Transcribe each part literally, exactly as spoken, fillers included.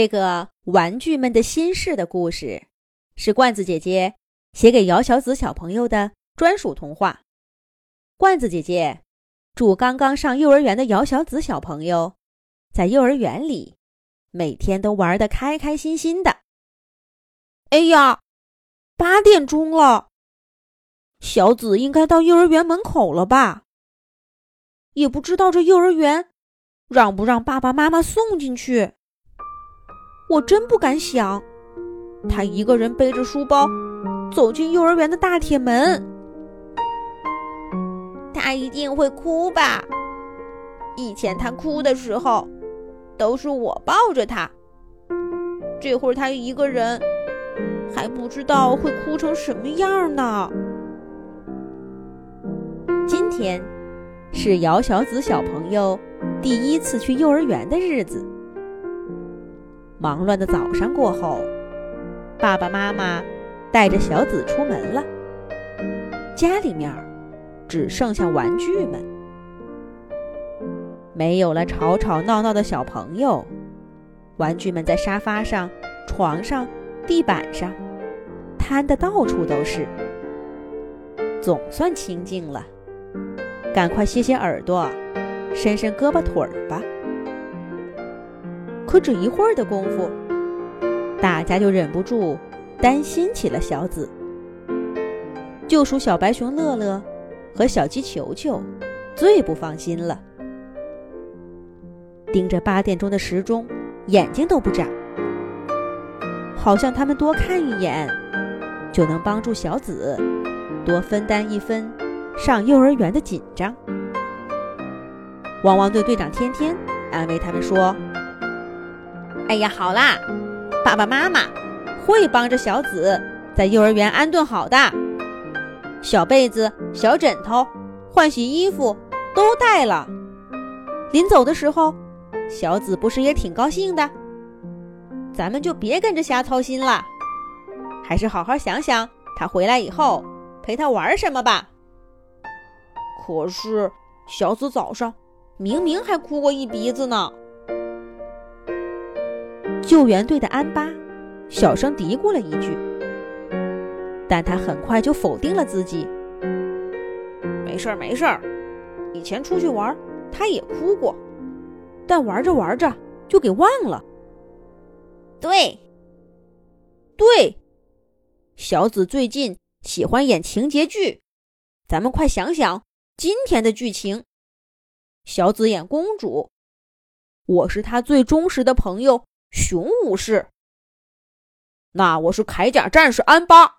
这个玩具们的心事的故事，是罐子姐姐写给姚小子小朋友的专属童话。罐子姐姐祝刚刚上幼儿园的姚小子小朋友在幼儿园里每天都玩得开开心心的。 哎呀，八点钟了，小子应该到幼儿园门口了吧？也不知道这幼儿园让不让爸爸妈妈送进去。我真不敢想，他一个人背着书包走进幼儿园的大铁门。他一定会哭吧？以前他哭的时候，都是我抱着他。这会儿他一个人，还不知道会哭成什么样呢。 今天是姚小子小朋友第一次去幼儿园的日子。忙乱的早上过后，爸爸妈妈带着小子出门了。家里面只剩下玩具们，没有了吵吵闹闹的小朋友，玩具们在沙发上、床上、地板上摊得到处都是，总算清静了。赶快歇歇耳朵，伸伸胳膊腿儿吧。可只一会儿的功夫，大家就忍不住担心起了小子。就属小白熊乐乐和小鸡球球最不放心了，盯着八点钟的时钟，眼睛都不眨，好像他们多看一眼就能帮助小子多分担一分上幼儿园的紧张。汪汪队队长天天安慰他们说，哎呀，好啦，爸爸妈妈会帮着小子在幼儿园安顿好的，小被子、小枕头、换洗衣服都带了。临走的时候，小子不是也挺高兴的？咱们就别跟着瞎操心了，还是好好想想他回来以后陪他玩什么吧。 可是小子早上明明还哭过一鼻子呢。 救援队的安巴小声嘀咕了一句，但他很快就否定了自己。 没事儿没事儿，以前出去玩他也哭过，但玩着玩着就给忘了。 对对，小子最近喜欢演情节剧，咱们快想想今天的剧情。小子演公主，我是他最忠实的朋友熊武士，那我是铠甲战士安巴。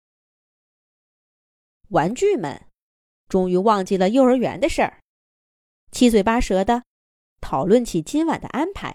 玩具们终于忘记了幼儿园的事儿，七嘴八舌地讨论起今晚的安排。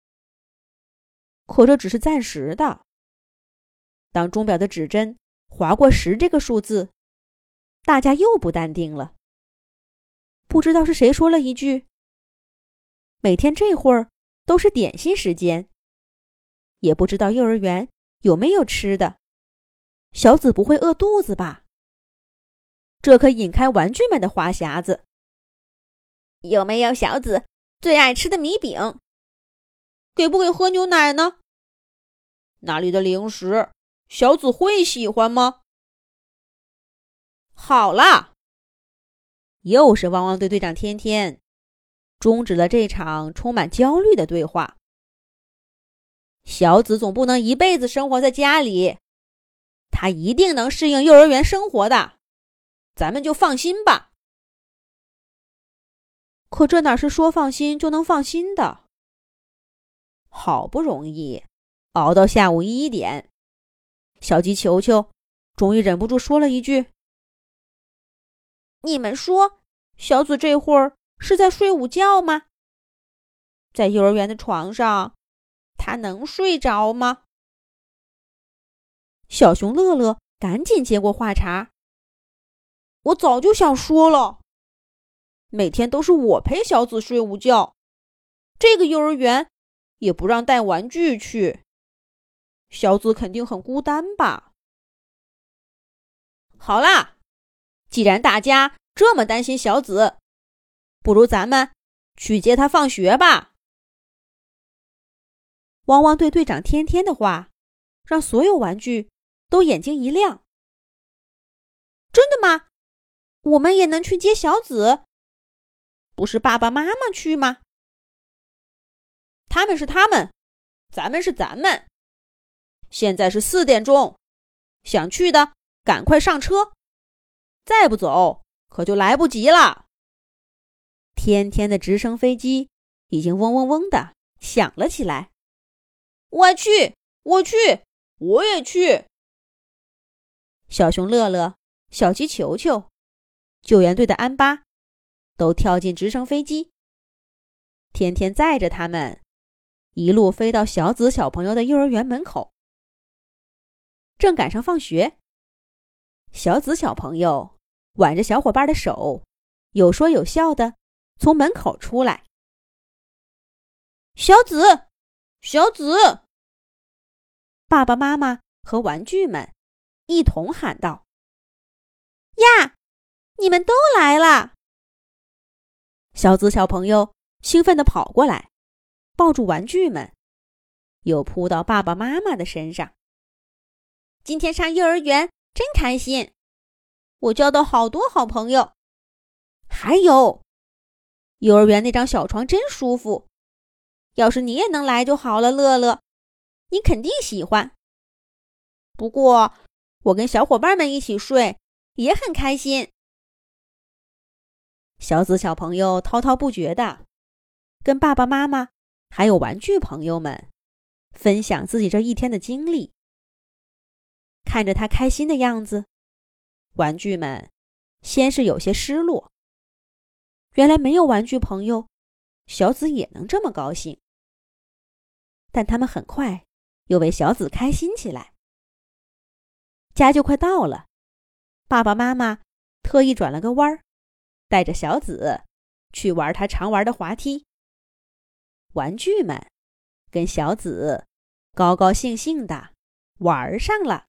可这只是暂时的。当钟表的指针划过十这个数字，大家又不淡定了。不知道是谁说了一句，每天这会儿都是点心时间，也不知道幼儿园有没有吃的，小子不会饿肚子吧？这可引开玩具们的话匣子。有没有小子最爱吃的米饼？ 给不给喝牛奶呢？那里的零食小子会喜欢吗？ 好了，又是汪汪队队长天天终止了这场充满焦虑的对话。小子总不能一辈子生活在家里，他一定能适应幼儿园生活的，咱们就放心吧。可这哪是说放心就能放心的？好不容易熬到下午一点，小鸡球球终于忍不住说了一句， 你们说小子这会儿是在睡午觉吗？在幼儿园的床上，他能睡着吗？ 小熊乐乐赶紧接过话茬， 我早就想说了，每天都是我陪小子睡午觉，这个幼儿园也不让带玩具去，小子肯定很孤单吧。 好啦，既然大家这么担心小子，不如咱们去接他放学吧。 汪汪队队长天天的话，让所有玩具都眼睛一亮。 真的吗？我们也能去接小紫？不是爸爸妈妈去吗？ 他们是他们，咱们是咱们。现在是四点钟，想去的赶快上车，再不走可就来不及了。天天的直升飞机已经嗡嗡嗡的响了起来。 我去，我去，我也去。 小熊乐乐、小鸡球球、救援队的安巴都跳进直升飞机，天天载着他们一路飞到小紫小朋友的幼儿园门口。正赶上放学，小紫小朋友挽着小伙伴的手，有说有笑的从门口出来。 小紫，小紫！ 爸爸妈妈和玩具们一同喊道： 呀，你们都来了！ 小紫小朋友兴奋地跑过来，抱住玩具们，又扑到爸爸妈妈的身上。 今天上幼儿园真开心，我交到好多好朋友。还有， 幼儿园那张小床真舒服， 要是你也能来就好了，乐乐，你肯定喜欢。不过，我跟小伙伴们一起睡也很开心。 小紫小朋友滔滔不绝的跟爸爸妈妈还有玩具朋友们分享自己这一天的经历。看着他开心的样子，玩具们先是有些失落。原来没有玩具朋友，小紫也能这么高兴。但他们很快又为小紫开心起来。家就快到了，爸爸妈妈特意转了个弯儿，带着小紫去玩他常玩的滑梯。玩具们跟小紫高高兴兴地玩上了。